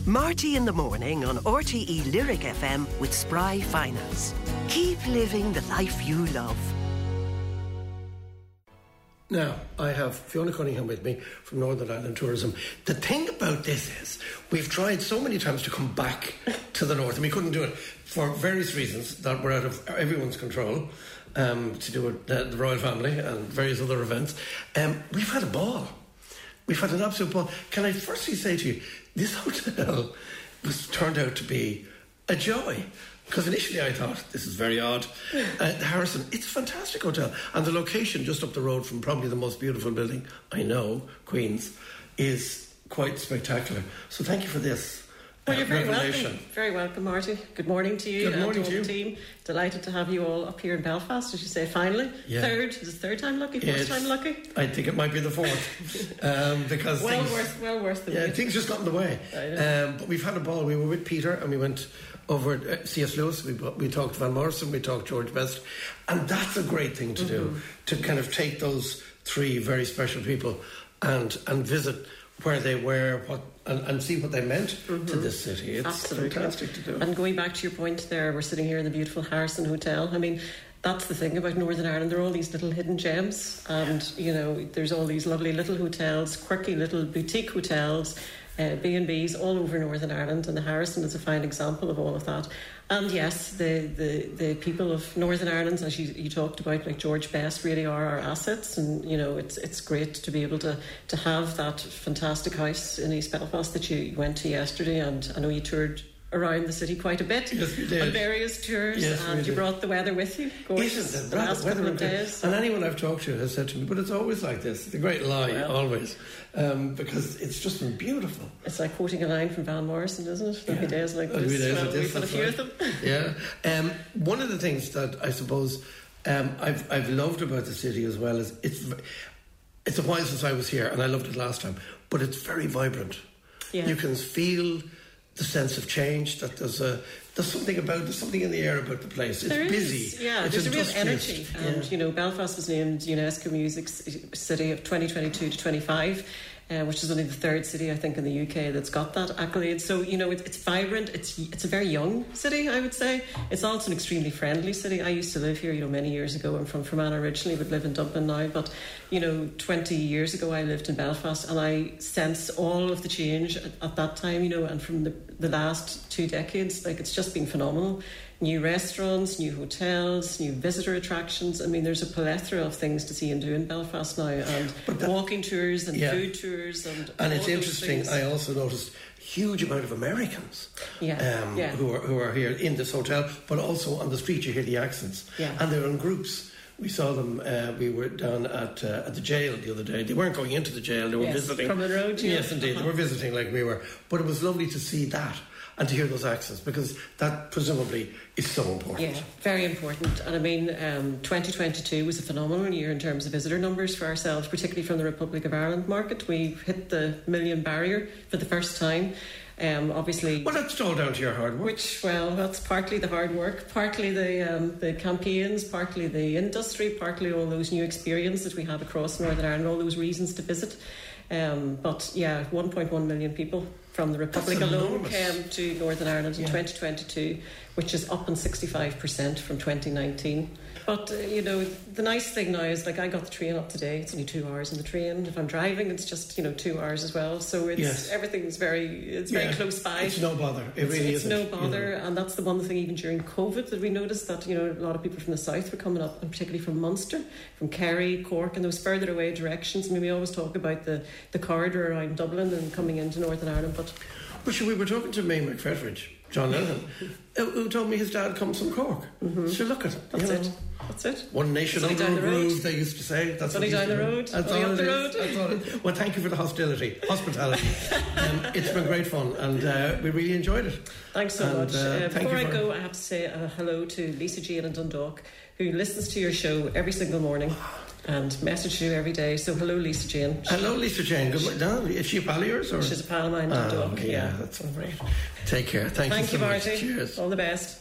Marty in the morning on RTE Lyric FM with Spry Finance. Keep living the life you love. Now, I have Fiona Cunningham with me from Northern Ireland Tourism. The thing about this is, we've tried so many times to come back to the north, and we couldn't do it for various reasons that were out of everyone's control, to do with the royal family and various other events. We've had a ball. We've had an absolute ball. Can I firstly say to you, this hotel turned out to be a joy. Because initially I thought, this is very odd. The Harrison, it's a fantastic hotel. And the location just up the road from probably the most beautiful building I know, Queen's, is quite spectacular. So thank you for this. Well, you're very welcome. Very welcome, Marty. Good morning to you. Good morning and to you. The team. Delighted to have you all up here in Belfast, as you say, finally. Yeah. Third. Is it third time lucky? Fourth time lucky? I think it might be the fourth. Because well worth the wait. things just got in the way. But we've had a ball. We were with Peter and we went over at C.S. Lewis. We talked Van Morrison, we talked George Best. And that's a great thing to do, to kind of take those three very special people and visit where they were, and see what they meant to this city. It's absolutely fantastic to do. And going back to your point there, we're sitting here in the beautiful Harrison Hotel. I mean, that's the thing about Northern Ireland. There are all these little hidden gems, and you know, there's all these lovely little hotels, quirky little boutique hotels, B&Bs all over Northern Ireland, and the Harrison is a fine example of all of that. And yes, the people of Northern Ireland, as you talked about, like George Best, really are our assets, and you know, it's great to be able to have that fantastic house in East Belfast that you went to yesterday. And I know you toured around the city quite a bit. Yes, we did. On various tours. Yes, and you brought the weather with you. Gorgeous. The last couple of days. And anyone I've talked to has said to me, but it's always like this. It's a great lie, always. Because it's just been beautiful. It's like quoting a line from Van Morrison, isn't it? There'll be days like this. We've had a few of them. Yeah. One of the things that I suppose I've loved about the city as well is it's a while since I was here, and I loved it last time, but it's very vibrant. Yeah. You can feel the sense of change, that there's something in the air about the place. It's busy. Yeah, it's there's a real energy. And, yeah. you know, Belfast was named UNESCO Music City of 2022 to 25, which is only the third city, I think, in the UK that's got that accolade. So, you know, it's vibrant. It's a very young city, I would say. It's also an extremely friendly city. I used to live here, you know, many years ago. I'm from Fermanagh originally, but live in Dublin now. But, you know, 20 years ago, I lived in Belfast, and I sense all of the change at that time, you know, and from the last 2 decades. Like, it's just been phenomenal. New restaurants, new hotels, new visitor attractions. I mean, there's a plethora of things to see and do in Belfast now, and walking tours and food tours. And it's interesting, I also noticed huge amount of Americans who are here in this hotel, but also on the street you hear the accents. Yeah. And they're in groups. We saw them, we were down at the jail the other day. They weren't going into the jail, they were visiting. From the road, yeah. Yes, indeed. They were visiting like we were. But it was lovely to see that and to hear those accents, because that presumably is so important. Yeah, very important. And I mean, 2022 was a phenomenal year in terms of visitor numbers for ourselves, particularly from the Republic of Ireland market. We hit the 1 million barrier for the first time. Obviously, well, that's all down to your hard work. That's partly the hard work, partly the campaigns, partly the industry, partly all those new experiences that we have across Northern Ireland, all those reasons to visit. But yeah, 1.1 million people from the Republic alone came to Northern Ireland in 2022, which is up on 65% from 2019. But, you know, the nice thing now is, like, I got the train up today. It's only 2 hours in the train. If I'm driving, it's just, 2 hours as well. So everything's very close by. It's no bother. It really isn't. It's no bother. And that's the one thing, even during COVID, that we noticed that, a lot of people from the south were coming up, and particularly from Munster, from Kerry, Cork, and those further away directions. I mean, we always talk about the corridor around Dublin and coming into Northern Ireland, but... Well, we were talking to May McFetridge, John Lennon, who told me his dad comes from Cork. So look at it. That's it. One nation under a groove, they used to say. That's only down the road. That's only up the road. That's all it. Well, thank you for the hospitality. It's been great fun, and we really enjoyed it. Thanks so much. Before I go, I have to say hello to Lisa Jane in Dundalk, who listens to your show every single morning and message you every day. So hello, Lisa Jane. Hello, Lisa Jane. Good morning. No, is she a pal of yours? Or? She's a pal of mine in Dundalk. Yeah, that's all right. Take care. Thank you so much. Marty. Cheers. All the best.